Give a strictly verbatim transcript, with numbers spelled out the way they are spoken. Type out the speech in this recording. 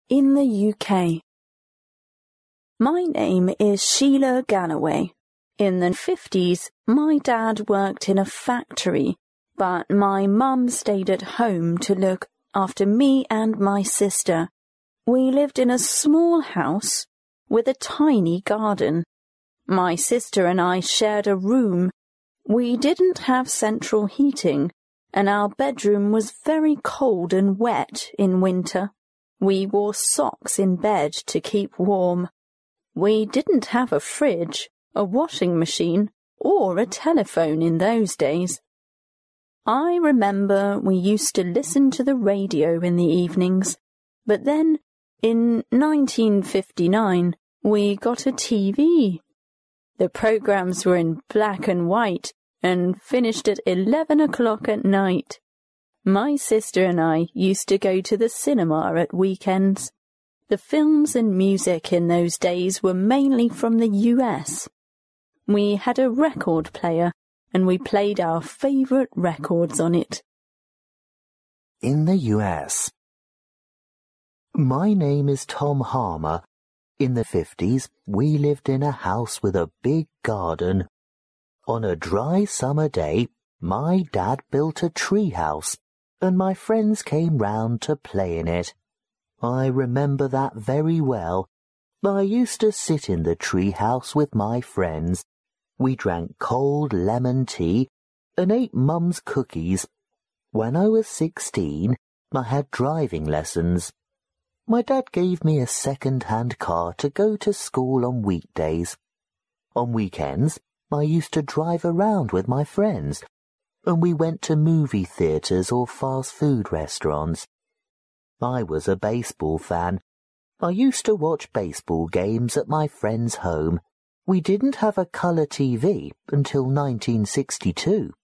in the U K. My name is Sheila Galloway. In the fifties, my dad worked in a factory, but my mum stayed at home to look after me and my sister. We lived in a small house with a tiny garden. My sister and I shared a room. We didn't have central heating, and our bedroom was very cold and wet in winter. We wore socks in bed to keep warm. We didn't have a fridge, a washing machine, or a telephone in those days. I remember we used to listen to the radio in the evenings, but then, in nineteen fifty-nine, we got a T V. The programs were in black and white and finished at eleven o'clock at night. My sister and I used to go to the cinema at weekends. The films and music in those days were mainly from the U S. We had a record player, and we played our favourite records on it. In the U S. My name is Tom Harmer. In the fifties, we lived in a house with a big garden. On a dry summer day, my dad built a tree house, and my friends came round to play in it. I remember that very well. I used to sit in the tree house with my friends. We drank cold lemon tea and ate Mum's cookies. When I was sixteen, I had driving lessons. My dad gave me a second-hand car to go to school on weekdays. On weekends, I used to drive around with my friends, and we went to movie theatres or fast food restaurants. I was a baseball fan. I used to watch baseball games at my friend's home. We didn't have a colour T V until nineteen sixty-two.